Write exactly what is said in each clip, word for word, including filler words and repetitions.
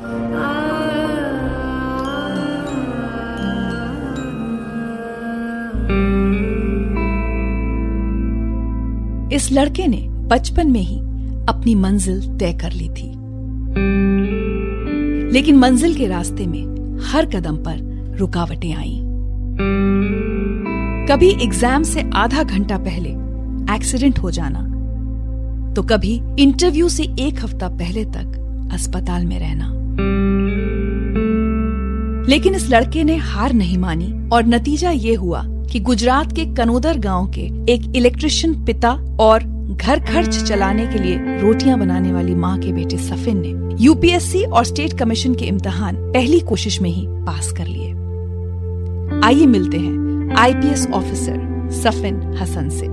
इस लड़के ने बचपन में ही अपनी मंजिल तय कर ली थी, लेकिन मंजिल के रास्ते में हर कदम पर रुकावटें आईं। कभी एग्जाम से आधा घंटा पहले एक्सीडेंट हो जाना, तो कभी इंटरव्यू से एक हफ्ता पहले तक अस्पताल में रहना। लेकिन इस लड़के ने हार नहीं मानी और नतीजा ये हुआ कि गुजरात के कनोदर गांव के एक इलेक्ट्रिशियन पिता और घर खर्च चलाने के लिए रोटियां बनाने वाली मां के बेटे सफिन ने यूपीएससी और स्टेट कमीशन के इम्तिहान पहली कोशिश में ही पास कर लिए। आइए मिलते हैं आईपीएस ऑफिसर सफिन हसन से।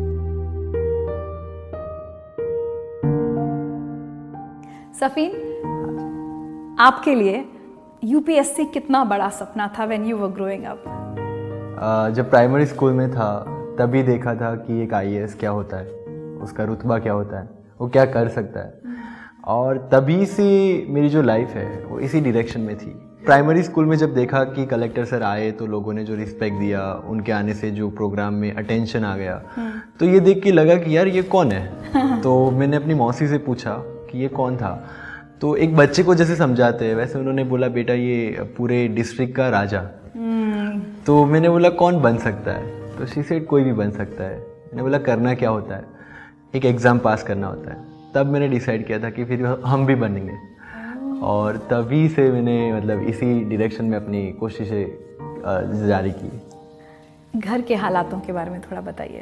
सफिन, आपके लिए यूपीएससी कितना बड़ा सपना था when you were growing up? जब प्राइमरी स्कूल में था तभी देखा था कि एक आईएएस क्या होता है, उसका रुतबा क्या होता है, वो क्या कर सकता है, और तभी से मेरी जो लाइफ है वो इसी डायरेक्शन में थी। प्राइमरी स्कूल में जब देखा कि कलेक्टर सर आए तो लोगों ने जो रिस्पेक्ट दिया, उनके आने से जो प्रोग्राम में अटेंशन आ गया, तो ये देख के लगा कि यार ये कौन है। तो मैंने अपनी मौसी से पूछा कि ये कौन था, तो एक बच्चे को जैसे समझाते हैं वैसे उन्होंने बोला बेटा ये पूरे डिस्ट्रिक्ट का राजा। तो मैंने बोला कौन बन सकता है, तो शी सेड कोई भी बन सकता है। मैंने बोला करना क्या होता है, एक एग्ज़ाम पास करना होता है। तब मैंने डिसाइड किया था कि फिर हम भी बनेंगे, और तभी से मैंने मतलब इसी डायरेक्शन में अपनी कोशिशें जारी की। घर के हालातों के बारे में थोड़ा बताइए।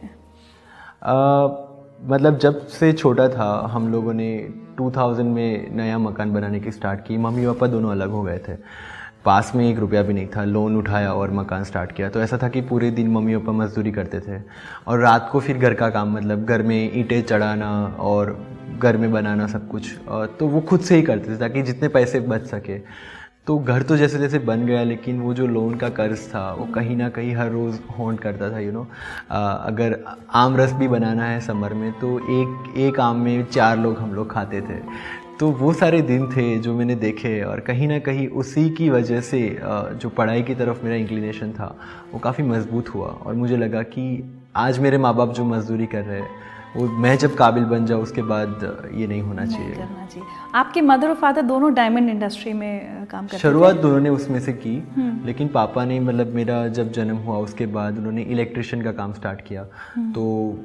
मतलब जब से छोटा था हम लोगों ने दो हज़ार में नया मकान बनाने की स्टार्ट की। मम्मी पापा दोनों अलग हो गए थे, पास में एक रुपया भी नहीं था, लोन उठाया और मकान स्टार्ट किया। तो ऐसा था कि पूरे दिन मम्मी पापा मजदूरी करते थे और रात को फिर घर का काम, मतलब घर में ईंटें चढ़ाना और घर में बनाना सब कुछ, तो वो खुद से ही करते थे ताकि जितने पैसे बच सके। तो घर तो जैसे जैसे बन गया, लेकिन वो जो लोन का कर्ज था वो कहीं ना कहीं हर रोज़ हॉन्ट करता था। यू नो अगर आम रस भी बनाना है समर में तो एक एक आम में चार लोग हम लोग खाते थे। तो वो सारे दिन थे जो मैंने देखे, और कहीं ना कहीं उसी की वजह से जो पढ़ाई की तरफ मेरा इंक्लिनेशन था वो काफ़ी मजबूत हुआ। और मुझे लगा कि आज मेरे माँ बाप जो मजदूरी कर रहे हैं वो मैं जब काबिल बन जाऊँ उसके बाद ये नहीं होना चाहिए। नहीं करना चाहिए। आपके मदर और फादर दोनों डायमंड इंडस्ट्री में काम करते थे? शुरुआत दोनों ने उसमें से की, लेकिन पापा ने मतलब मेरा जब जन्म हुआ उसके बाद उन्होंने इलेक्ट्रिशियन का काम स्टार्ट किया। तो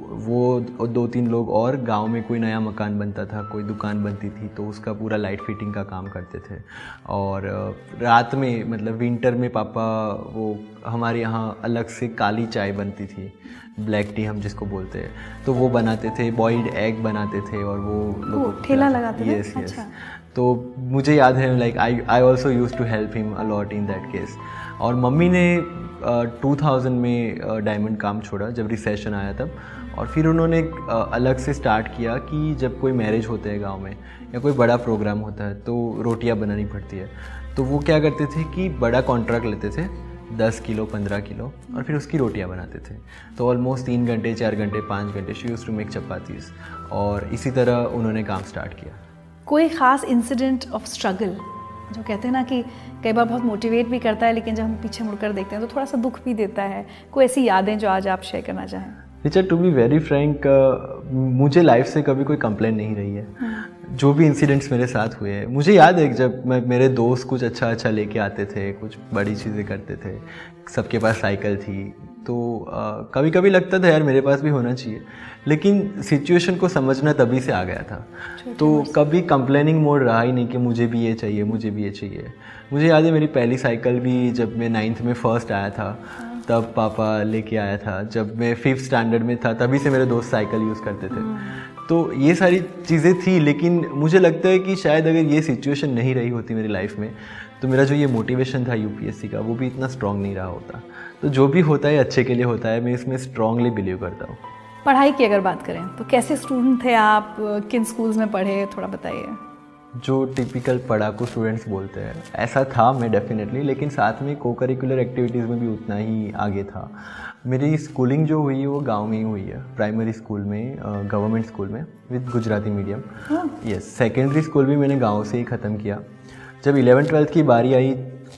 वो दो तीन लोग और, गांव में कोई नया मकान बनता था, कोई दुकान बनती थी तो उसका पूरा लाइट फिटिंग का काम करते थे। और रात में मतलब विंटर में पापा, वो हमारे यहाँ अलग से काली चाय बनती थी, ब्लैक टी हम जिसको बोलते हैं, तो वो बनाते थे, बॉइल्ड एग बनाते थे और वो लोग ठेला लगाते थे। Yes yes. तो मुझे याद है like I I also use to help him a lot in that case. और मम्मी ने टू थाउजेंड में डायमंड काम छोड़ा जब रिसेशन आया तब, और फिर उन्होंने uh, अलग से स्टार्ट किया कि जब कोई मैरिज होते हैं गांव में या कोई बड़ा प्रोग्राम होता है तो रोटियां बनानी पड़ती है। तो वो क्या करते थे कि बड़ा कॉन्ट्रैक्ट लेते थे, दस किलो पंद्रह किलो, और फिर उसकी रोटियां बनाते थे। तो ऑलमोस्ट तीन घंटे चार घंटे पाँच घंटे she used to make chapatis, और इसी तरह उन्होंने काम स्टार्ट किया। कोई ख़ास इंसिडेंट ऑफ स्ट्रगल जो कहते हैं ना कि कई बार बहुत मोटिवेट भी करता है, लेकिन जब हम पीछे मुड़कर देखते हैं तो थोड़ा सा दुख भी देता है, कोई ऐसी यादें जो आज आप शेयर करना चाहें? Richard, to be very frank, मुझे लाइफ से कभी कोई कंप्लेंट नहीं रही है। जो भी इंसिडेंट्स मेरे साथ हुए हैं, मुझे याद है जब मैं मेरे दोस्त कुछ अच्छा अच्छा लेके आते थे, कुछ बड़ी चीज़ें करते थे, सबके पास साइकिल थी, तो कभी कभी लगता था यार मेरे पास भी होना चाहिए, लेकिन सिचुएशन को समझना तभी से आ गया था। तो कभी कंप्लेनिंग मोड रहा ही नहीं कि मुझे भी ये चाहिए मुझे भी ये चाहिए। मुझे याद है मेरी पहली साइकिल भी जब मैं नाइन्थ में फर्स्ट आया था तब पापा लेके आया था। जब मैं फिफ्थ स्टैंडर्ड में था तभी से मेरे दोस्त साइकिल यूज़ करते थे। तो ये सारी चीज़ें थी, लेकिन मुझे लगता है कि शायद अगर ये सिचुएशन नहीं रही होती मेरी लाइफ में तो मेरा जो ये मोटिवेशन था यूपीएससी का वो भी इतना स्ट्रॉन्ग नहीं रहा होता। तो जो भी होता है अच्छे के लिए होता है, मैं इसमें स्ट्रांगली बिलीव करता हूँ। पढ़ाई की अगर बात करें तो कैसे स्टूडेंट थे आप, किन स्कूल्स में पढ़े, थोड़ा बताइए। जो टिपिकल पढ़ाकू स्टूडेंट्स बोलते हैं ऐसा था मैं डेफिनेटली, लेकिन साथ में को करिकुलर एक्टिविटीज़ में भी उतना ही आगे था। मेरी स्कूलिंग जो हुई है वो गांव में ही हुई है, प्राइमरी स्कूल में, गवर्नमेंट स्कूल में with Gujarati medium. Yes, secondary school भी मैंने गांव से ही ख़त्म किया। जब इलेवन ट्वेल्थ की बारी आई,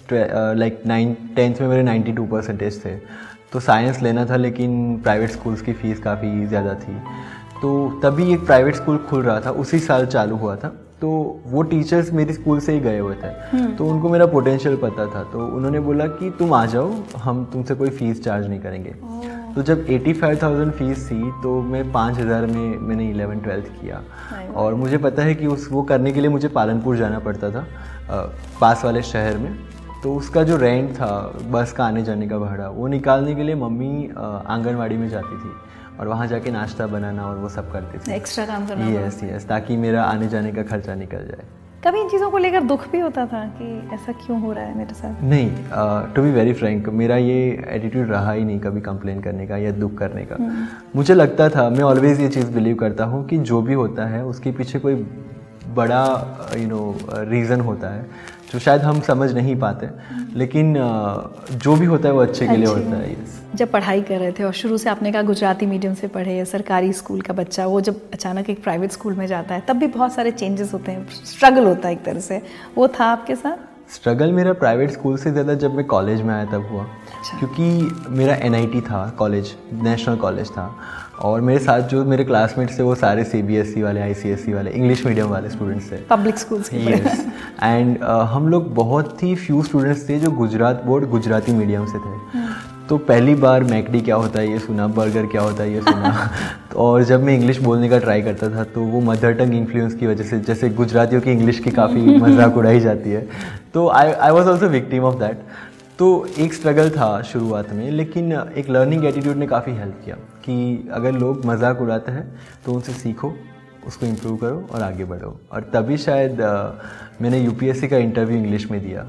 लाइक नाइन टेंथ में मेरे नाइन्टी टू परसेंटेज थे, तो साइंस लेना था, लेकिन प्राइवेट स्कूल्स की फ़ीस काफ़ी ज़्यादा थी। तो तभी एक प्राइवेट स्कूल खुल रहा था, उसी साल चालू हुआ था, तो वो टीचर्स मेरे स्कूल से ही गए हुए थे, तो उनको मेरा पोटेंशियल पता था, तो उन्होंने बोला कि तुम आ जाओ, हम तुमसे कोई फ़ीस चार्ज नहीं करेंगे। तो जब पचासी हज़ार फीस थी तो मैं पाँच हज़ार में मैंने इलेवन ट्वेल्थ किया, और मुझे पता है कि उस वो करने के लिए मुझे पालनपुर जाना पड़ता था, आ, पास वाले शहर में। तो उसका जो रेंट था, बस का आने जाने का भाड़ा, वो निकालने के लिए मम्मी आंगनवाड़ी में जाती थी और वहाँ जाके नाश्ता बनाना और वो सब करती थी, एक्स्ट्रा काम करना। यस यस, ताकि मेरा आने जाने का खर्चा निकल जाए। कभी इन चीज़ों को लेकर दुख भी होता था कि ऐसा क्यों हो रहा है मेरे साथ? नहीं, टू बी वेरी फ्रैंक, मेरा ये एटीट्यूड रहा ही नहीं कभी कंप्लेन करने का या दुख करने का। मुझे लगता था, मैं ऑलवेज ये चीज़ बिलीव करता हूँ कि जो भी होता है उसके पीछे कोई बड़ा यू नो रीज़न होता है जो शायद हम समझ नहीं पाते, लेकिन uh, जो भी होता है वो अच्छे के लिए होता है। यस। जब पढ़ाई कर रहे थे और शुरू से आपने कहा गुजराती मीडियम से पढ़े या सरकारी स्कूल का बच्चा, वो जब अचानक एक प्राइवेट स्कूल में जाता है तब भी बहुत सारे चेंजेस होते हैं, स्ट्रगल होता है एक तरह से, वो था आपके साथ? स्ट्रगल मेरा प्राइवेट स्कूल से ज़्यादा जब मैं कॉलेज में आया तब हुआ। अच्छा। क्योंकि मेरा एन आई टी था कॉलेज, नेशनल कॉलेज था, और मेरे साथ जो मेरे क्लासमेट्स थे वो सारे सी बी एस ई वाले, आई सी एस ई वाले, इंग्लिश मीडियम वाले स्टूडेंट्स थे, पब्लिक स्कूल्स के। यस। एंड हम लोग बहुत ही फ्यू स्टूडेंट्स थे जो गुजरात बोर्ड गुजराती मीडियम से थे। तो पहली बार मैकडी क्या होता है ये सुना, बर्गर क्या होता है ये सुना। तो और जब मैं इंग्लिश बोलने का ट्राई करता था तो वो मदर टंग इन्फ्लुएंस की वजह से, जैसे गुजरातियों की इंग्लिश की काफ़ी मजाक उड़ाई जाती है, तो I I was also victim of that. तो एक स्ट्रगल था शुरुआत में, लेकिन एक लर्निंग एटीट्यूड ने काफ़ी हेल्प किया कि अगर लोग मजाक उड़ाते हैं तो उनसे सीखो, उसको इम्प्रूव करो और आगे बढ़ो। और तभी शायद uh, मैंने यू पी एस सी का इंटरव्यू इंग्लिश में दिया,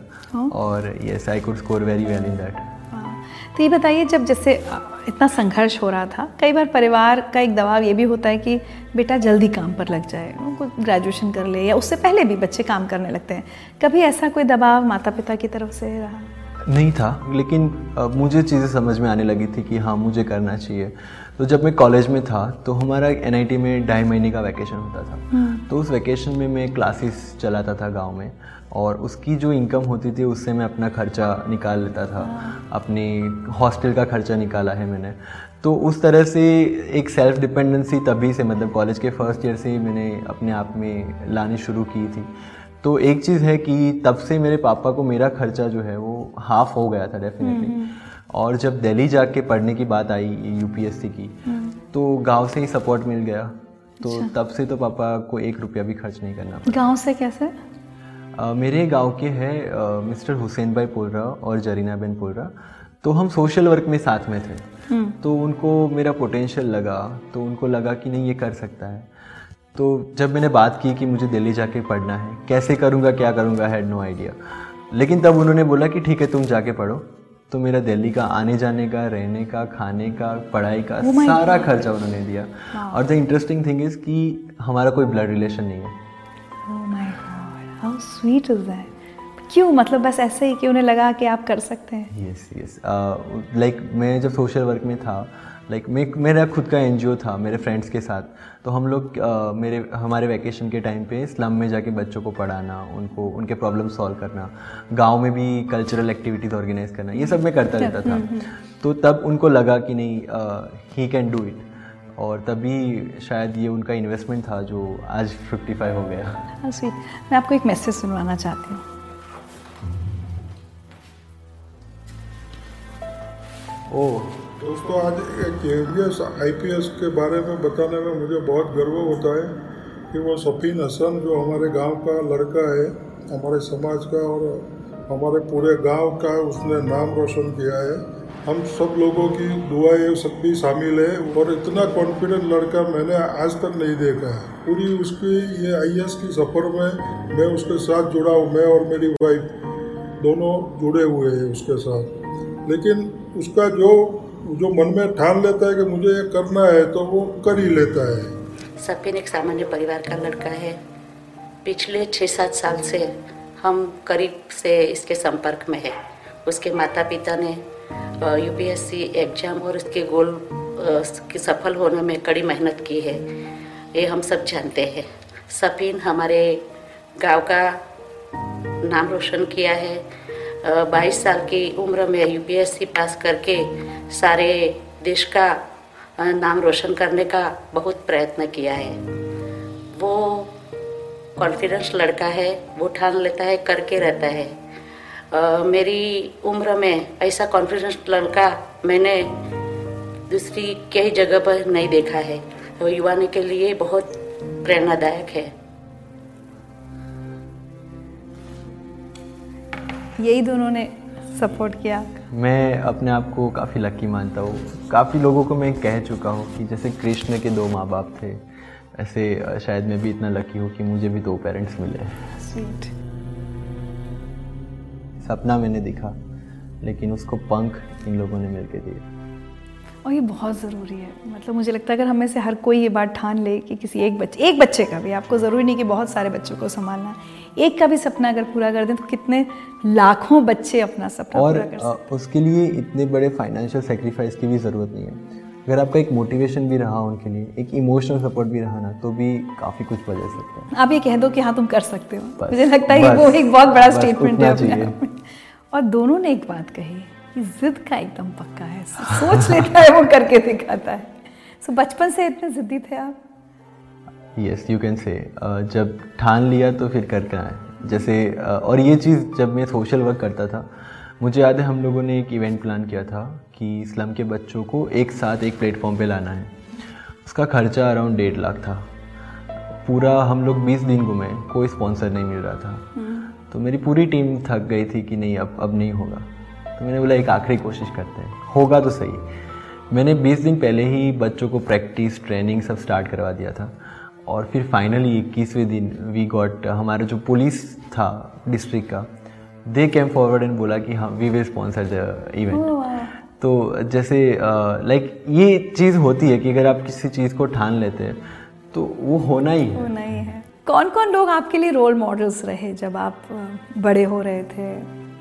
और yes I could score very well in that. तो ये बताइए, जब जैसे इतना संघर्ष हो रहा था, कई बार परिवार का एक दबाव ये भी होता है कि बेटा जल्दी काम पर लग जाए, उनको ग्रेजुएशन कर ले, या उससे पहले भी बच्चे काम करने लगते हैं, कभी ऐसा कोई दबाव माता पिता की तरफ से रहा? नहीं था, लेकिन uh, मुझे चीज़ें समझ में आने लगी थी कि हाँ मुझे करना चाहिए। तो जब मैं कॉलेज में था तो हमारा एन आई टी में ढाई महीने का वैकेशन होता था, तो उस वैकेशन में मैं क्लासेस चलाता था गांव में, और उसकी जो इनकम होती थी उससे मैं अपना खर्चा निकाल लेता था, अपने हॉस्टल का खर्चा निकाला है मैंने। तो उस तरह से एक सेल्फ डिपेंडेंसी तभी से, मतलब कॉलेज के फर्स्ट ईयर से ही मैंने अपने आप में लानी शुरू की थी। तो एक चीज़ है कि तब से मेरे पापा को मेरा खर्चा जो है वो हाफ हो गया था डेफिनेटली। और जब दिल्ली जाके पढ़ने की बात आई यू पी एस सी की, तो गांव से ही सपोर्ट मिल गया। तो अच्छा। तब से तो पापा को एक रुपया भी खर्च नहीं करना पड़ा। गांव से कैसे? uh, मेरे गांव के हैं मिस्टर हुसैन भाई पोलरा और जरीना बेन पोलरा, तो हम सोशल वर्क में साथ में थे। तो उनको मेरा पोटेंशियल लगा, तो उनको लगा कि नहीं ये कर सकता है। तो जब मैंने बात की कि मुझे दिल्ली जाके पढ़ना है, कैसे करूँगा क्या करूँगा, हैड नो आइडिया, लेकिन तब उन्होंने बोला कि ठीक है तुम जाके पढ़ो। तो मेरा दिल्ली का आने जाने का, रहने का, खाने का, पढ़ाई का oh सारा खर्चा उन्होंने दिया। और द इंटरेस्टिंग थिंग इज़ कि हमारा कोई ब्लड रिलेशन नहीं है। Oh my god, how sweet is that. क्यों, मतलब बस ऐसे ही कि उन्हें लगा कि आप कर सकते हैं? यस यस, लाइक मैं जब सोशल वर्क में था, लाइक like, मैं मेरा खुद का एन जी ओ था मेरे फ्रेंड्स के साथ, तो हम लोग uh, मेरे हमारे वैकेशन के टाइम पे स्लम में जाके बच्चों को पढ़ाना, उनको उनके प्रॉब्लम सॉल्व करना, गांव में भी कल्चरल एक्टिविटीज़ ऑर्गेनाइज करना, ये सब मैं करता रहता था। तो तब उनको लगा कि नहीं ही कैन डू इट, और तभी शायद ये उनका इन्वेस्टमेंट था जो आज फ्रुक्टिफाई हो गया। स्वीट। मैं आपको एक मैसेज सुनवाना चाहती हूँ। ओह दोस्तों, आज एक K V S I P S के बारे में बताने में मुझे बहुत गर्व होता है कि वो सफ़ीन हसन जो हमारे गांव का लड़का है, हमारे समाज का और हमारे पूरे गांव का उसने नाम रोशन किया है। हम सब लोगों की दुआएं सब भी शामिल है, और इतना कॉन्फिडेंट लड़का मैंने आज तक नहीं देखा है। पूरी उसकी ये आई ए एस की सफ़र में मैं उसके साथ जुड़ा हूँ, मैं और मेरी वाइफ दोनों जुड़े हुए हैं उसके साथ। लेकिन उसका जो जो मन में ठान लेता है कि मुझे ये करना है तो वो कर ही लेता है। सफीन एक सामान्य परिवार का लड़का है। पिछले छः सात साल से हम करीब से इसके संपर्क में है। उसके माता पिता ने U P S C exam और इसके गोल की सफल होने में कड़ी मेहनत की है, ये हम सब जानते हैं। सफीन हमारे गांव का नाम रोशन किया है। बाईस साल की उम्र में यूपीएससी पास करके सारे देश का नाम रोशन करने का बहुत प्रयत्न किया है। वो कॉन्फिडेंस लड़का है, वो ठान लेता है, करके रहता है। uh, मेरी उम्र में ऐसा कॉन्फिडेंस लड़का मैंने दूसरी कई जगह पर नहीं देखा है। तो युवाओं के लिए बहुत प्रेरणादायक है। यही दोनों ने सपोर्ट किया। मैं अपने आप को काफ़ी लकी मानता हूँ। काफ़ी लोगों को मैं कह चुका हूँ कि जैसे कृष्ण के दो माँ बाप थे, ऐसे शायद मैं भी इतना लकी हूँ कि मुझे भी दो पेरेंट्स मिले। स्वीट। सपना मैंने दिखा, लेकिन उसको पंख इन लोगों ने मिलके दिए। और ये बहुत ज़रूरी है। मतलब मुझे लगता है अगर हम में से हर कोई ये बात ठान ले कि किसी एक बच्चे एक बच्चे का भी, आपको ज़रूरी नहीं कि बहुत सारे बच्चों को संभालना, एक का भी सपना अगर पूरा कर दें तो कितने लाखों बच्चे अपना सपना और पूरा कर सकते हैं। उसके लिए इतने बड़े फाइनेंशियल सेक्रीफाइस की भी ज़रूरत नहीं है। अगर आपका एक मोटिवेशन भी रहा उनके लिए, एक इमोशनल सपोर्ट भी रहा ना, तो भी काफ़ी कुछ बदल सकते हैं। आप ये कह दो कि हाँ तुम कर सकते हो, मुझे लगता है कि वो एक बहुत बड़ा स्टेटमेंट है अपने आप में। और दोनों ने एक बात कही कि जिद का एकदम पक्का है, सोच लेता है वो करके दिखाता है। सो so, बचपन से इतने जिद्दी थे आप? Yes, you can say. जब ठान लिया तो फिर करके आए। जैसे uh, और ये चीज़ जब मैं सोशल वर्क करता था, मुझे याद है हम लोगों ने एक इवेंट प्लान किया था कि स्लम के बच्चों को एक साथ एक प्लेटफॉर्म पे लाना है। उसका खर्चा अराउंड डेढ़ लाख था। पूरा हम लोग बीस दिन घूमे, कोई स्पॉन्सर नहीं मिल रहा था। तो मेरी पूरी टीम थक गई थी कि नहीं अब अब नहीं होगा। तो मैंने बोला एक आखिरी कोशिश करते हैं, होगा तो सही। मैंने बीस दिन पहले ही बच्चों को प्रैक्टिस ट्रेनिंग सब स्टार्ट करवा दिया था। और फिर फाइनली इक्कीसवें दिन वी गॉट, हमारा जो पुलिस था डिस्ट्रिक्ट का, दे केम फॉरवर्ड एंड बोला कि हाँ we will sponsor the event. तो जैसे लाइक uh, like, ये चीज़ होती है कि अगर आप किसी चीज़ को ठान लेते हैं तो वो होना ही है। होना ही है। कौन कौन लोग आपके लिए रोल मॉडल्स रहे जब आप बड़े हो रहे थे?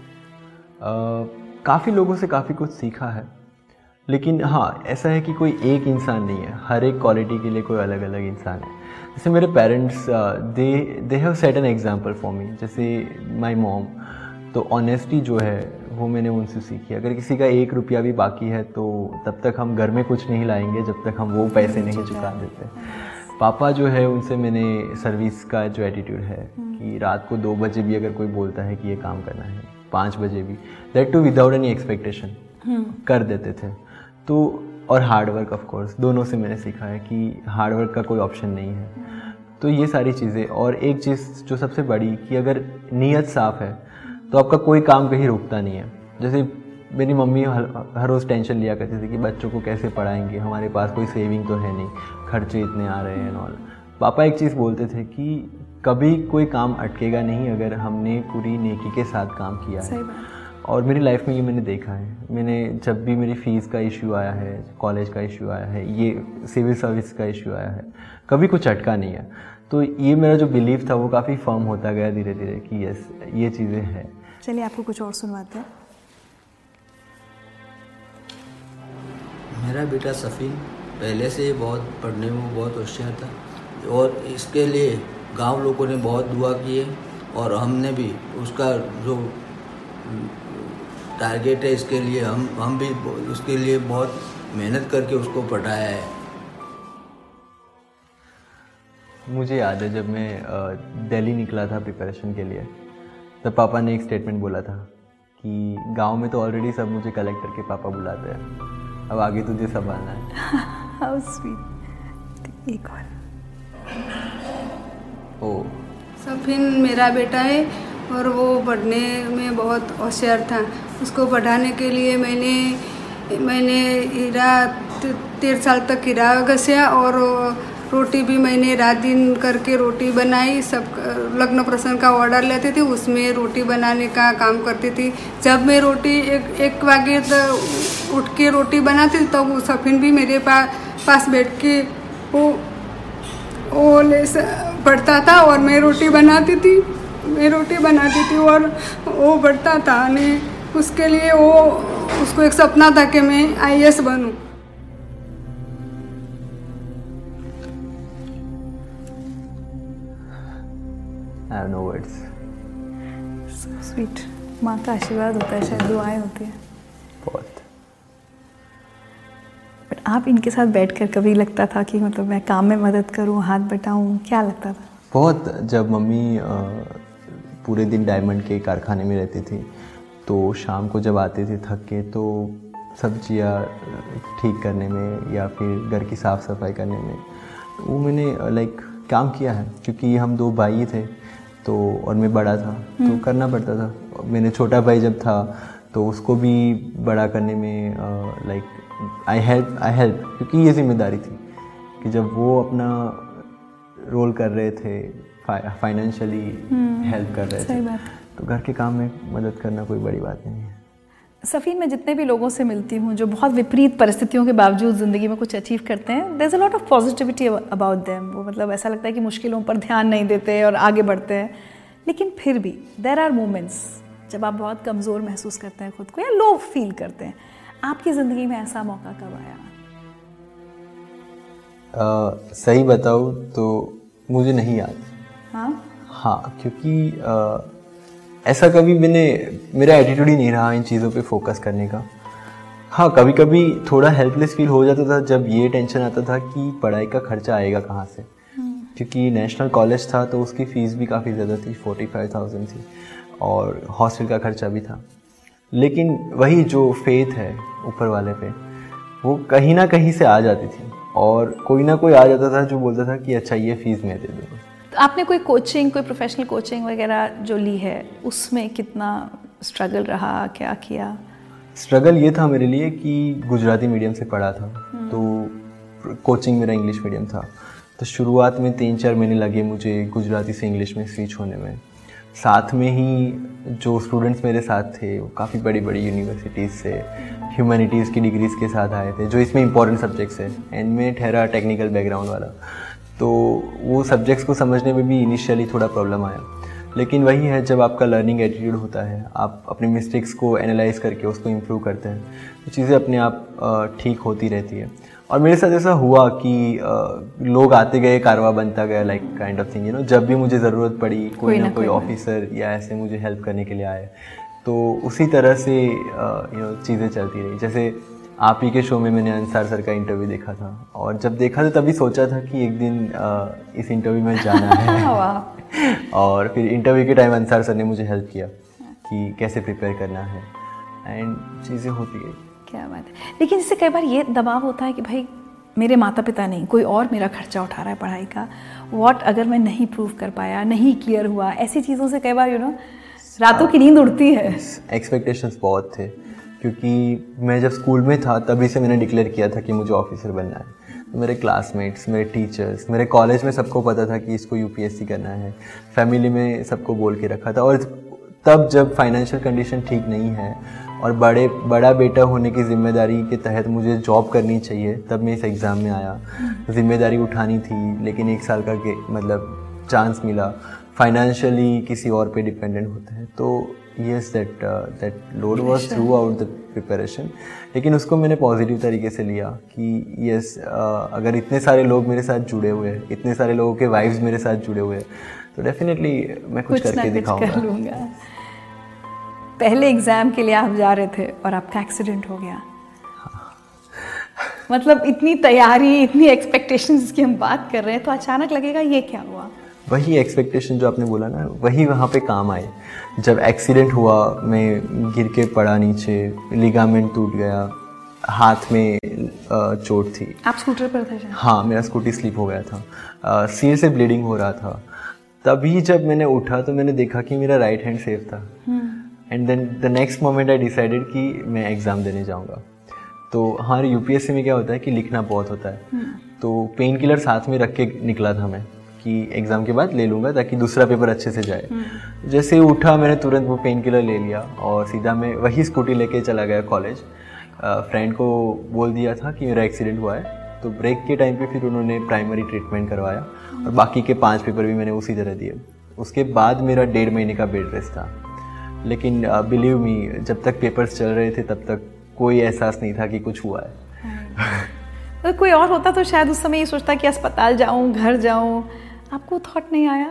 uh, काफ़ी लोगों से काफ़ी कुछ सीखा है, लेकिन हाँ ऐसा है कि कोई एक इंसान नहीं है, हर एक क्वालिटी के लिए कोई अलग अलग इंसान है। जैसे मेरे parents they they have set an example for me. जैसे माय मॉम, तो ऑनेस्टी जो है वो मैंने उनसे सीखी। अगर किसी का एक रुपया भी बाकी है तो तब तक हम घर में कुछ नहीं लाएंगे जब तक हम वो पैसे नहीं चुका देते। पापा जो है उनसे मैंने सर्विस का जो एटीट्यूड है कि रात को दो बजे भी अगर कोई बोलता है कि ये काम करना है, पाँच बजे भी, that too without any expectation कर देते थे। तो और हार्ड वर्क ऑफ कोर्स, दोनों से मैंने सीखा है कि हार्ड वर्क का कोई ऑप्शन नहीं है। तो ये सारी चीज़ें। और एक चीज़ जो सबसे बड़ी कि अगर नीयत साफ़ है तो आपका कोई काम कहीं रुकता नहीं है। जैसे मेरी मम्मी हर रोज़ टेंशन लिया करती थी कि बच्चों को कैसे पढ़ाएंगे, हमारे पास कोई सेविंग तो है नहीं, खर्चे इतने आ रहे हैं ऑल। पापा एक चीज़ बोलते थे कि कभी कोई काम अटकेगा नहीं अगर हमने पूरी नेकी के साथ काम किया है। और मेरी लाइफ में ये मैंने देखा है। मैंने जब भी मेरी फ़ीस का इशू आया है, कॉलेज का इशू आया है, ये सिविल सर्विस का इशू आया है, कभी कुछ अटका नहीं है। तो ये मेरा जो बिलीव था वो काफ़ी फर्म होता गया धीरे धीरे कि यस ये चीज़ें हैं। चलिए आपको कुछ और सुनवाते हैं। मेरा बेटा सफ़ीन पहले से ही बहुत पढ़ने में बहुत होशियार था और इसके लिए गांव लोगों ने बहुत दुआ की है और हमने भी उसका जो टारगेट है इसके लिए हम हम भी उसके लिए बहुत मेहनत करके उसको पढ़ाया है। मुझे याद है जब मैं दिल्ली निकला था प्रिपरेशन के लिए, तब पापा ने एक स्टेटमेंट बोला था कि गांव में तो ऑलरेडी सब मुझे कलेक्टर के पापा बुलाते हैं, अब आगे तुझे संभालना है। How sweet. एक और। ओ सफ़ीन मेरा बेटा है और वो पढ़ने में बहुत होशियार था। उसको पढ़ाने के लिए मैंने मैंने हीरा तेरह साल तक हीरा घसिया और रोटी भी मैंने रात दिन करके रोटी बनाई। सब लग्न प्रसंग का ऑर्डर लेते थे, उसमें रोटी बनाने का काम करती थी। जब मैं रोटी एक एक वागे उठ के रोटी बनाती थी तो वो सफ़ीन भी मेरे पास पास बैठ के वो वो ले पढ़ता था और मैं रोटी बनाती थी मैं रोटी बनाती थी और वो बढ़ता था। ने उसके लिए वो उसको एक सपना था कि मैं आई ए एस बनूं। I have no words. Sweet, माँ का आशीर्वाद होता है, शायद दुआएं होती हैं बहुत। बट आप इनके साथ बैठकर कभी लगता था कि मतलब मैं काम में मदद करूँ, हाथ बटाऊँ, क्या लगता था? बहुत। जब मम्मी पूरे दिन डायमंड के कारखाने में रहती थी तो शाम को जब आती थी थक के, तो सब्जियाँ ठीक करने में या फिर घर की साफ़ सफाई करने में वो मैंने लाइक काम किया है, क्योंकि हम दो भाई थे तो और मैं बड़ा था तो करना पड़ता था। मैंने छोटा भाई जब था तो उसको भी बड़ा करने में like I help I help क्योंकि ये जिम्मेदारी थी कि जब वो अपना रोल कर रहे थे, फाइनेंशियली हेल्प कर रहे थे, तो घर के काम में मदद करना कोई बड़ी बात नहीं है। सफ़ीन, मैं जितने भी लोगों से मिलती हूँ जो बहुत विपरीत परिस्थितियों के बावजूद ज़िंदगी में कुछ अचीव करते हैं, there is a lot of positivity about them. वो मतलब ऐसा लगता है कि मुश्किलों पर ध्यान नहीं देते और आगे बढ़ते हैं, लेकिन फिर भी देयर आर मोमेंट्स जब आप बहुत कमज़ोर महसूस करते हैं खुद को या लो फील करते हैं। आपकी ज़िंदगी में ऐसा मौका कब आया? uh, सही बताऊँ तो मुझे नहीं याद। हाँ हाँ, क्योंकि uh, ऐसा कभी मैंने मेरा एटीट्यूड ही नहीं रहा इन चीज़ों पे फोकस करने का। हाँ, कभी कभी थोड़ा हेल्पलेस फील हो जाता था जब ये टेंशन आता था कि पढ़ाई का खर्चा आएगा कहाँ से, क्योंकि नेशनल कॉलेज था तो उसकी फ़ीस भी काफ़ी ज़्यादा थी, फोर्टी फाइव थाउजेंड थी, और हॉस्टल का खर्चा भी था। लेकिन वही जो फेथ है ऊपर वाले पे, वो कहीं ना कहीं से आ जाती थी, और कोई ना कोई आ जाता था जो बोलता था कि अच्छा ये फ़ीस मैं दे दूँगा। तो आपने कोई कोचिंग, कोई प्रोफेशनल कोचिंग वगैरह जो ली है, उसमें कितना स्ट्रगल रहा, क्या किया? स्ट्रगल ये था मेरे लिए कि गुजराती मीडियम से पढ़ा था, तो कोचिंग मेरा इंग्लिश मीडियम था, तो शुरुआत में तीन चार महीने लगे मुझे गुजराती से इंग्लिश में स्विच होने में। साथ में ही जो स्टूडेंट्स मेरे साथ थे वो काफ़ी बड़ी बड़ी यूनिवर्सिटीज़ से ह्यूमैनिटीज़ की डिग्रीज़ के साथ आए थे, जो इसमें इंपॉर्टेंट सब्जेक्ट्स है, एंड मैं ठहरा टेक्निकल बैकग्राउंड वाला, तो वो सब्जेक्ट्स को समझने में भी इनिशियली थोड़ा प्रॉब्लम आया। लेकिन वही है, जब आपका लर्निंग एटीट्यूड होता है, आप अपने मिस्टेक्स को एनालाइज करके उसको इम्प्रूव करते हैं, तो चीज़ें अपने आप ठीक होती रहती है। और मेरे साथ ऐसा हुआ कि लोग आते गए, कारवा बनता गया, like kind of thing, you know, जब भी मुझे ज़रूरत पड़ी कोई ना कोई ऑफिसर या ऐसे मुझे हेल्प करने के लिए आए, तो उसी तरह से यू नो चीज़ें चलती रही। जैसे आप ही के शो में मैंने अंसार सर का इंटरव्यू देखा था, और जब देखा था तभी सोचा था कि एक दिन आ, इस इंटरव्यू में जाना है। और फिर इंटरव्यू के टाइम अंसार सर ने मुझे हेल्प किया कि कैसे प्रिपेयर करना है, एंड चीज़ें होती गई। क्या बात है। लेकिन इससे कई बार ये दबाव होता है कि भाई मेरे माता पिता नहीं, कोई और मेरा खर्चा उठा रहा है पढ़ाई का, व्हाट अगर मैं नहीं प्रूव कर पाया, नहीं क्लियर हुआ, ऐसी चीज़ों से कई बार यू नो रातों की नींद उड़ती है। एक्सपेक्टेशंस बहुत थे, क्योंकि मैं जब स्कूल में था तभी से मैंने डिक्लेयर किया था कि मुझे ऑफिसर बनना है। तो मेरे क्लासमेट्स, मेरे टीचर्स, मेरे कॉलेज में सबको पता था कि इसको यूपीएससी करना है, फैमिली में सबको बोल के रखा था। और तब जब फाइनेंशियल कंडीशन ठीक नहीं है और बड़े बड़ा बेटा होने की जिम्मेदारी के तहत मुझे जॉब करनी चाहिए, तब मैं इस एग्ज़ाम में आया। जिम्मेदारी उठानी थी, लेकिन एक साल का के मतलब चांस मिला, फाइनेंशियली किसी और पे डिपेंडेंट होते हैं, तो yes that uh, that load was throughout the preparation। लेकिन उसको मैंने पॉजिटिव तरीके से लिया कि yes uh, अगर इतने सारे लोग मेरे साथ जुड़े हुए हैं, इतने सारे लोगों के वाइफ्स मेरे साथ जुड़े हुए हैं, तो डेफिनेटली मैं कुछ, कुछ करके दिखाऊंगा। पहले एग्जाम के लिए आप जा रहे थे और आपका एक्सीडेंट हो गया। हाँ। मतलब इतनी तैयारी, इतनी एक्सपेक्टेशंस की हम बात कर रहे हैं, तो अचानक लगेगा ये क्या हुआ। वही एक्सपेक्टेशन जो आपने बोला ना, वही वहाँ पे काम आए। जब एक्सीडेंट हुआ, मैं गिर के पड़ा नीचे, लिगामेंट टूट गया, हाथ में चोट थी। आप स्कूटर पर थे? हाँ, मेरा स्कूटी स्लिप हो गया था, सिर से ब्लीडिंग हो रहा था। तभी जब मैंने उठा तो मैंने देखा कि मेरा राइट हैंड सेफ था, and then the next moment I decided कि मैं एग्ज़ाम देने जाऊँगा। तो हमारे यूपीएससी में क्या होता है कि लिखना बहुत होता है, तो पेन किलर साथ में रख के निकला था मैं कि एग्ज़ाम के बाद ले लूँगा ताकि दूसरा पेपर अच्छे से जाए। जैसे ही उठा मैंने तुरंत वो पेन किलर ले लिया और सीधा मैं वही स्कूटी लेके चला गया कॉलेज। फ्रेंड को बोल दिया था कि मेरा एक्सीडेंट हुआ है, तो ब्रेक के टाइम पे फिर उन्होंने प्राइमरी ट्रीटमेंट करवाया और बाकी के पांच पेपर भी मैंने उसी तरह दिए। उसके बाद मेरा डेढ़ महीने का बेड रेस्ट था, लेकिन बिलीव मी जब तक पेपर्स चल रहे थे तब तक कोई एहसास नहीं था कि कुछ हुआ है। तो कोई और होता तो शायद उस समय ये सोचता कि अस्पताल जाऊं, घर जाऊं। आपको थॉट नहीं आया?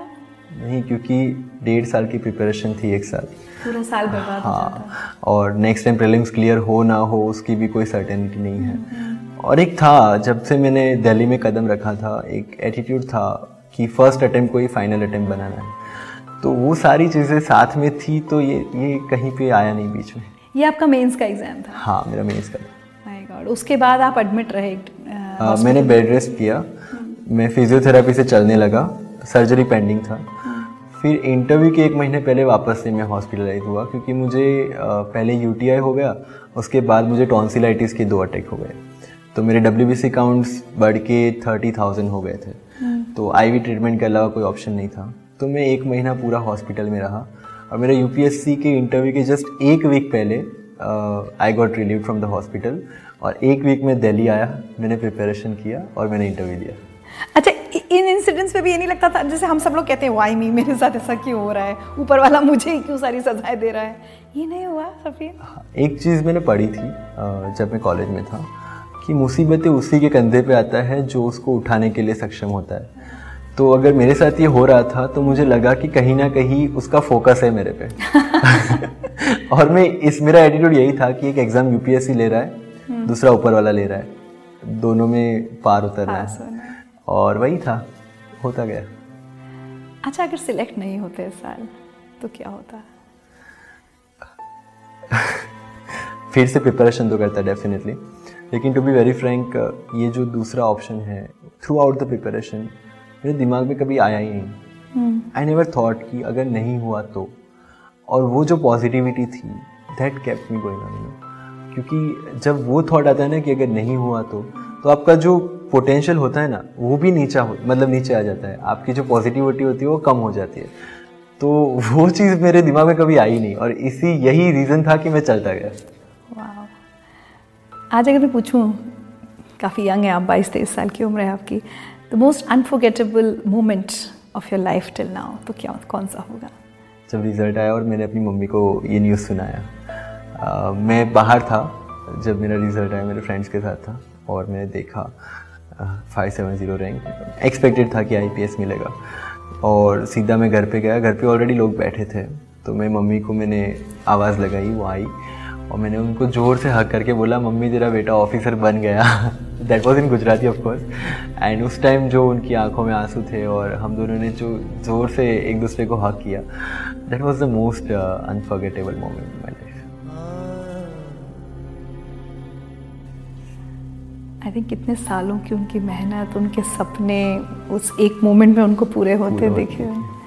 नहीं, क्योंकि डेढ़ साल की प्रिपरेशन थी, एक साल पूरा साल बर्बाद हो जाता। हाँ, और नेक्स्ट टाइम प्रीलिम्स क्लियर हो ना हो उसकी भी कोई सर्टेनिटी नहीं है। और एक था, जब से मैंने दिल्ली में कदम रखा था, एक एटीट्यूड था कि फर्स्ट अटेम्प्ट को ही फाइनल अटेम्प्ट बनाना है, तो वो सारी चीज़ें साथ में थी, तो ये ये कहीं पे आया नहीं बीच में। ये आपका मेंस का एग्ज़ाम था? हाँ, मेरा मेंस का था। My god. उसके बाद आप एडमिट रहे? आ, मैंने बेड रेस्ट किया, मैं फिजियोथेरेपी से चलने लगा, सर्जरी पेंडिंग था। फिर इंटरव्यू के एक महीने पहले वापस से मैं हॉस्पिटलाइज हुआ, क्योंकि मुझे पहले यूटीआई हो गया, उसके बाद मुझे टॉन्सिलाइटिस के दो अटैक हो गए, तो मेरे डब्ल्यूबीसी काउंट्स बढ़ के थर्टी थाउजेंड हो गए थे। तो आईवी ट्रीटमेंट के अलावा कोई ऑप्शन नहीं था, तो मैं एक महीना पूरा हॉस्पिटल में रहा। और मेरे यूपीएससी के इंटरव्यू के जस्ट एक वीक पहले I got relieve from the hospital, और एक वीक में दिल्ली आया, मैंने प्रिपरेशन किया और मैंने इंटरव्यू दिया। अच्छा, इन इंसिडेंट्स पे भी ये नहीं लगता था, जैसे हम सब लोग कहते हैं वाई मी, मेरे साथ ऐसा क्यों हो रहा है, ऊपर वाला मुझे ही क्यों सारी सजाएं दे रहा है, ये नहीं हुआ सफीन? एक चीज़ मैंने पढ़ी थी जब मैं कॉलेज में था, कि मुसीबतें उसी के कंधे पे आता है जो उसको उठाने के लिए सक्षम होता है। तो अगर मेरे साथ ये हो रहा था, तो मुझे लगा कि कहीं ना कहीं उसका फोकस है मेरे पे और मैं इस मेरा एटीट्यूड यही था कि एक एग्ज़ाम यूपीएससी ले रहा है, दूसरा ऊपर वाला ले रहा है, दोनों में पार उतरना है, और वही था, होता गया। अच्छा, अगर सिलेक्ट नहीं होते इस साल तो क्या होता? फिर से प्रिपरेशन तो करता डेफिनेटली, लेकिन टू बी वेरी फ्रैंक, ये जो दूसरा ऑप्शन है, थ्रू आउट द प्रिपरेशन मेरे दिमाग में कभी आया ही नहीं। आई नेवर थॉट कि अगर नहीं हुआ तो, और वो जो पॉजिटिविटी थी that kept me going on, क्योंकि जब वो थॉट आता है ना कि अगर नहीं हुआ तो तो आपका जो पोटेंशियल होता है ना, वो भी नीचा हो मतलब नीचे आ जाता है, आपकी जो पॉजिटिविटी होती है वो कम हो जाती है। तो वो चीज़ मेरे दिमाग में कभी आई नहीं, और इसी यही रीज़न था कि मैं चलता गया। वाह। आज अगर मैं पूछूं, काफ़ी यंग है आप, बाईस तेईस साल की उम्र है आपकी, the most unforgettable moment of your life till now, तो क्या कौन सा होगा? जब रिज़ल्ट आया और मैंने अपनी मम्मी को ये न्यूज़ सुनाया। uh, मैं बाहर था जब मेरा रिज़ल्ट आया, मेरे फ्रेंड्स के साथ था, और मैंने देखा five seven zero rank, expected था कि आईपीएस मिलेगा, और सीधा मैं घर पे गया। घर पे ऑलरेडी लोग बैठे थे, तो मैं मम्मी को मैंने आवाज़ लगाई, वो आई, और मैंने उनको ज़ोर से हक करके बोला, मम्मी तेरा बेटा ऑफिसर बन गया। That was in Gujarati of course, and उस टाइम जो उनकी आंखों में आंसू थे, और हम दोनों ने जो ज़ोर से एक दूसरे को हक किया, that was the most unforgettable moment in my life. I think कितने सालों की उनकी मेहनत, उनके सपने उस एक मोमेंट में उनको पूरे होते देखे।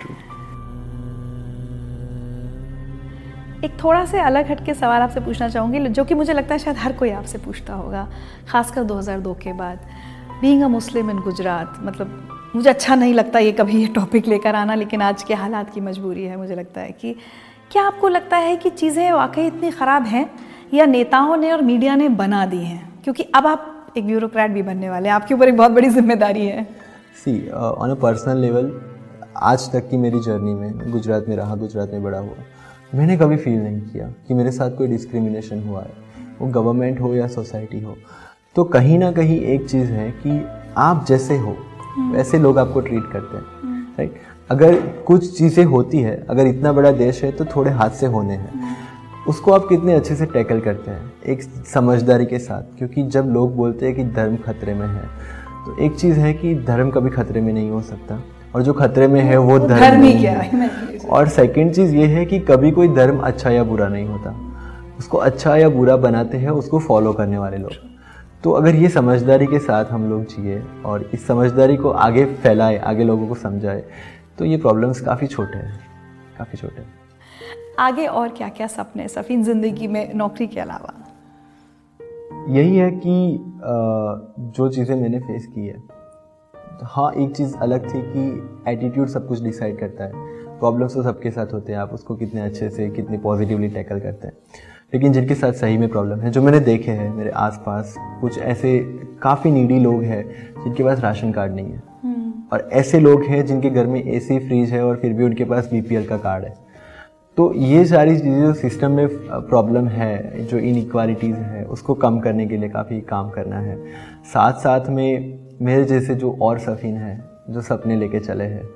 एक थोड़ा से अलग हटके सवाल आपसे पूछना चाहूँगी, जो कि मुझे लगता है शायद हर कोई आपसे पूछता होगा, खासकर दो हज़ार दो के बाद। बीइंग अ मुस्लिम इन गुजरात, मतलब मुझे अच्छा नहीं लगता ये कभी ये टॉपिक लेकर आना, लेकिन आज के हालात की मजबूरी है। मुझे लगता है कि क्या आपको लगता है कि चीज़ें वाकई इतनी ख़राब हैं, या नेताओं ने और मीडिया ने बना दी हैं? क्योंकि अब आप एक ब्यूरोक्रेट भी बनने वाले हैं, आपके ऊपर एक बहुत बड़ी जिम्मेदारी है। See on a personal level, आज तक की मेरी जर्नी में, गुजरात में रहा, गुजरात में बड़ा हुआ, मैंने कभी फील नहीं किया कि मेरे साथ कोई डिस्क्रिमिनेशन हुआ है, वो गवर्नमेंट हो या सोसाइटी हो। तो कहीं ना कहीं एक चीज़ है कि आप जैसे हो वैसे लोग आपको ट्रीट करते हैं, राइट? अगर कुछ चीज़ें होती है, अगर इतना बड़ा देश है तो थोड़े हादसे होने हैं, उसको आप कितने अच्छे से टैकल करते हैं एक समझदारी के साथ। क्योंकि जब लोग बोलते हैं कि धर्म खतरे में है, तो एक चीज़ है कि धर्म कभी खतरे में नहीं हो सकता, और जो खतरे में है वो धर्म ही क्या है। और सेकंड चीज़ ये है कि कभी कोई धर्म अच्छा या बुरा नहीं होता, उसको अच्छा या बुरा बनाते हैं उसको फॉलो करने वाले लोग। तो अगर ये समझदारी के साथ हम लोग जिए और इस समझदारी को आगे फैलाए, आगे लोगों को समझाए, तो ये प्रॉब्लम्स काफ़ी छोटे हैं, काफ़ी छोटे हैं। आगे और क्या क्या सपने सफीन ज़िंदगी में, नौकरी के अलावा? यही है कि जो चीज़ें मैंने फेस की है, हाँ एक चीज़ अलग थी कि एटीट्यूड सब कुछ डिसाइड करता है। प्रॉब्लम्स तो सबके साथ होते हैं, आप उसको कितने अच्छे से, कितने पॉजिटिवली टैकल करते हैं। लेकिन जिनके साथ सही में प्रॉब्लम है, जो मैंने देखे हैं मेरे आसपास, कुछ ऐसे काफ़ी नीडी लोग हैं जिनके पास राशन कार्ड नहीं है, और ऐसे लोग हैं जिनके घर में एसी फ्रिज है और फिर भी उनके पास बीपीएल का कार्ड है। तो ये सारी चीज़ें जो सिस्टम में प्रॉब्लम है, जो इनइक्वालिटीज़ है, उसको कम करने के लिए काफ़ी काम करना है। साथ साथ में मेरे जैसे जो और सफीन हैं, जो सपने लेके चले हैं,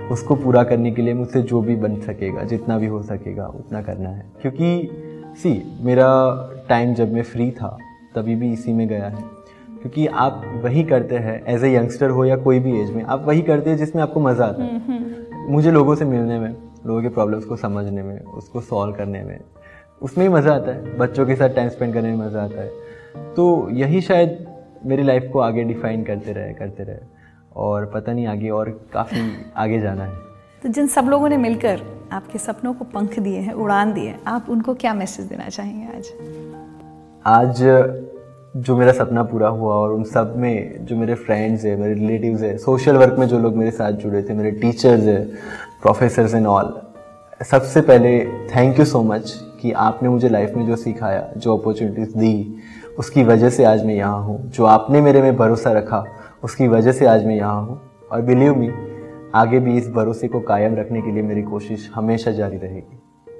उसको पूरा करने के लिए मुझसे जो भी बन सकेगा, जितना भी हो सकेगा उतना करना है। क्योंकि सी मेरा टाइम जब मैं फ्री था तभी भी इसी में गया है। क्योंकि आप वही करते हैं एज ए यंगस्टर हो या कोई भी एज में, आप वही करते हैं जिसमें आपको मज़ा आता है। मुझे लोगों से मिलने में, लोगों के प्रॉब्लम्स को समझने में, उसको सॉल्व करने में, उसमें ही मज़ा आता है। बच्चों के साथ टाइम स्पेंड करने में मज़ा आता है। तो यही शायद मेरी लाइफ को आगे डिफाइन करते रहे करते रहे और पता नहीं आगे और काफ़ी आगे जाना है। तो जिन सब लोगों ने मिलकर आपके सपनों को पंख दिए हैं, उड़ान दिए हैं, आप उनको क्या मैसेज देना चाहेंगे आज? आज जो मेरा सपना पूरा हुआ और उन सब में जो मेरे फ्रेंड्स हैं, मेरे रिलेटिव्स हैं, सोशल वर्क में जो लोग मेरे साथ जुड़े थे, मेरे टीचर्स हैं, प्रोफेसर्स एंड ऑल, सबसे पहले थैंक यू सो मच कि आपने मुझे लाइफ में जो सिखाया, जो अपॉर्चुनिटीज़ दी, उसकी वजह से आज मैं यहाँ हूँ। जो आपने मेरे में भरोसा रखा उसकी वजह से आज मैं यहाँ हूँ। और बिलीव मी, आगे भी इस भरोसे को कायम रखने के लिए मेरी कोशिश हमेशा जारी रहेगी।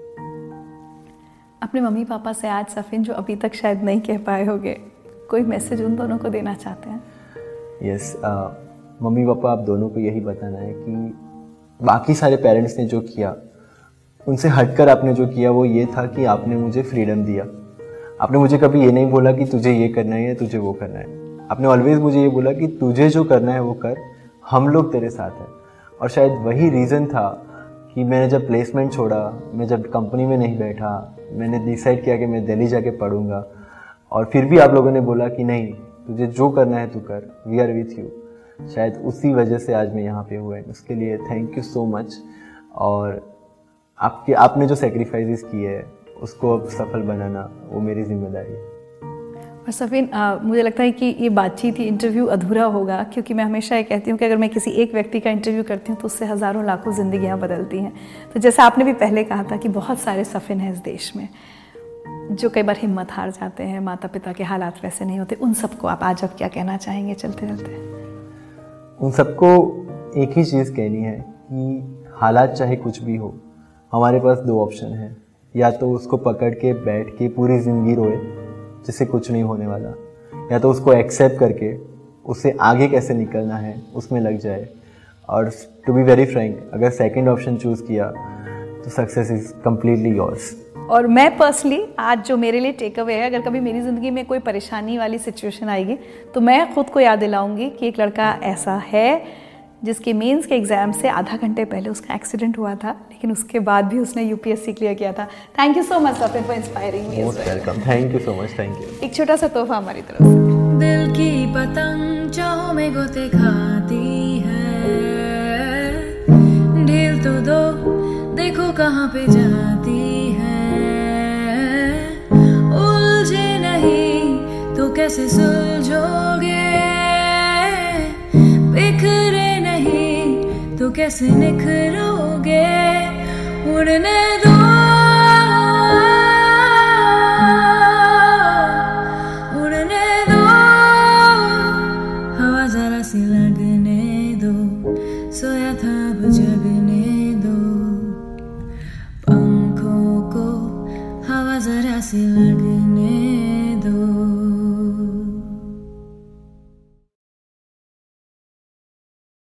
अपने मम्मी पापा से आज सफीन जो अभी तक शायद नहीं कह पाए होंगे, कोई मैसेज उन दोनों को देना चाहते हैं? Yes yes, uh, mummy papa आप दोनों को यही बताना है कि बाकी सारे पेरेंट्स ने जो किया उनसे हटकर आपने जो किया वो ये था कि आपने मुझे फ्रीडम दिया। आपने मुझे कभी ये नहीं बोला कि तुझे ये करना है या तुझे वो करना है। आपने ऑलवेज मुझे ये बोला कि तुझे जो करना है वो कर, हम लोग तेरे साथ हैं। और शायद वही रीज़न था कि मैंने जब प्लेसमेंट छोड़ा, मैं जब कंपनी में नहीं बैठा, मैंने डिसाइड किया कि मैं दिल्ली जाके पढ़ूंगा, और फिर भी आप लोगों ने बोला कि नहीं, तुझे जो करना है तू कर, वी आर विथ यू। शायद उसी वजह से आज मैं यहाँ पे हुआ है। उसके लिए थैंक यू सो मच। और आपके आपने जो सेक्रीफाइसेस किए हैं उसको अब सफल बनाना वो मेरी जिम्मेदारी है। और सफीन, मुझे लगता है कि ये बातचीत, ये इंटरव्यू अधूरा होगा, क्योंकि मैं हमेशा ये कहती हूँ कि अगर मैं किसी एक व्यक्ति का इंटरव्यू करती हूँ तो उससे हज़ारों लाखों ज़िंदगियाँ बदलती हैं। तो जैसा आपने भी पहले कहा था कि बहुत सारे सफीन हैं इस देश में जो कई बार हिम्मत हार जाते हैं, माता पिता के हालात वैसे नहीं होते, उन सबको आप आज अब क्या कहना चाहेंगे चलते चलते? उन सबको एक ही चीज़ कहनी है कि हालात चाहे कुछ भी हो, हमारे पास दो ऑप्शन है। या तो उसको पकड़ के बैठ के पूरी ज़िंदगी रोए जिससे कुछ नहीं होने वाला, या तो उसको एक्सेप्ट करके उससे आगे कैसे निकलना है उसमें लग जाए। और टू बी वेरी फ्रैंक, अगर सेकंड ऑप्शन चूज़ किया तो सक्सेस इज़ कम्प्लीटली योर्स। और मैं पर्सनली आज जो मेरे लिए टेक अवे है, अगर कभी मेरी ज़िंदगी में कोई परेशानी वाली सिचुएशन आएगी तो मैं खुद को याद दिलाऊंगी कि एक लड़का ऐसा है जिसके मेंस के एग्ज़ाम से आधा घंटे पहले उसका एक्सीडेंट हुआ था, लेकिन उसके बाद भी उसने यूपीएससी क्लियर किया था। Thank you so much Safeen for inspiring me. Most welcome, thank you so much, thank you. एक छोटा सा तोहफा हमारी तरफ से। दिल की पतंग चाहों में गोते खाती है, ढील तो दो देखो कहाँ पे जाती है, उलझे नहीं तो कैसे सुलझोगे, बिखरे नहीं तो कैसे निखरोगे, उड़ने दो उड़ने दो, हवा जरा सी लगने दो, सोया था अब जगने दो, पंखों को हवा जरा सी लग